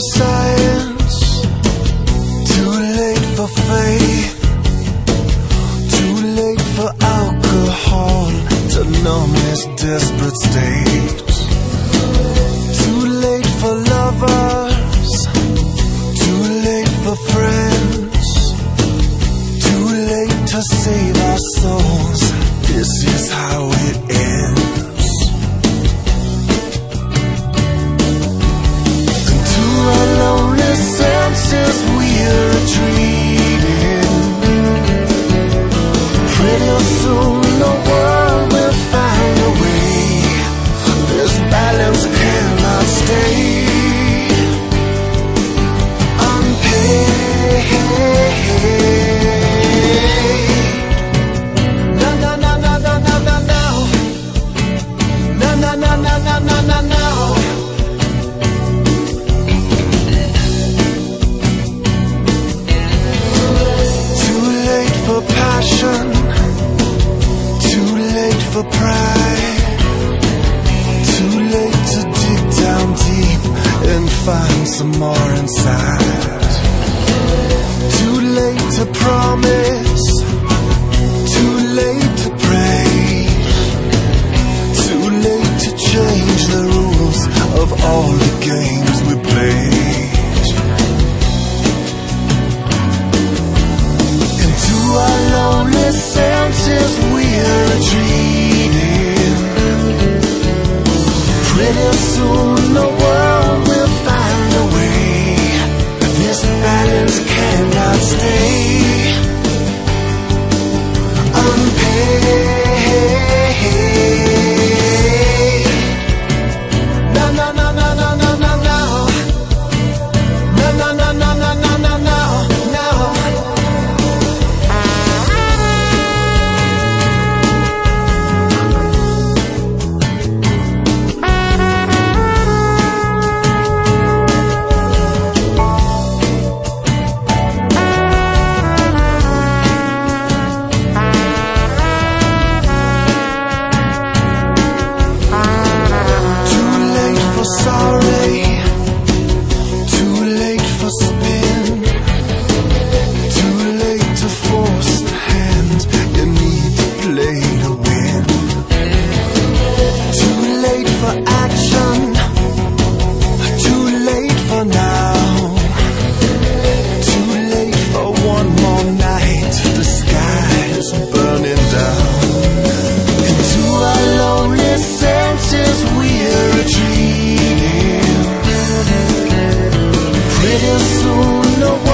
science, too late for faith, too late for alcohol to numb this desperate state. Too late for lovers, too late for friends, too late to save our souls. This is how it ends. And to our lonely senses we're retreating. Pretty soon the world will find a way. This balance cannot stay unpaid. No, no, no, no, no, no, no, no. No, no, no, no, no, no, no, no. Too late for passion, too late for pride, too late to dig down deep and find some more inside. Too late to promise, too late to pray, too late to change the rules of all the games we played. Into our lonely senses we're retreating. Pretty soon the world will find a way. This balance cannot stay unpaid. No, no, no, no, no, no, no, no. No, no, no, no, no, no, no, no, no. Too late for sorry, too late for spin, too late to force the hand you need to play to win. Too late for action, too late for now, too late for one more night. The sky is burning down. Into our lonely senses we're retreating. Pretty soon the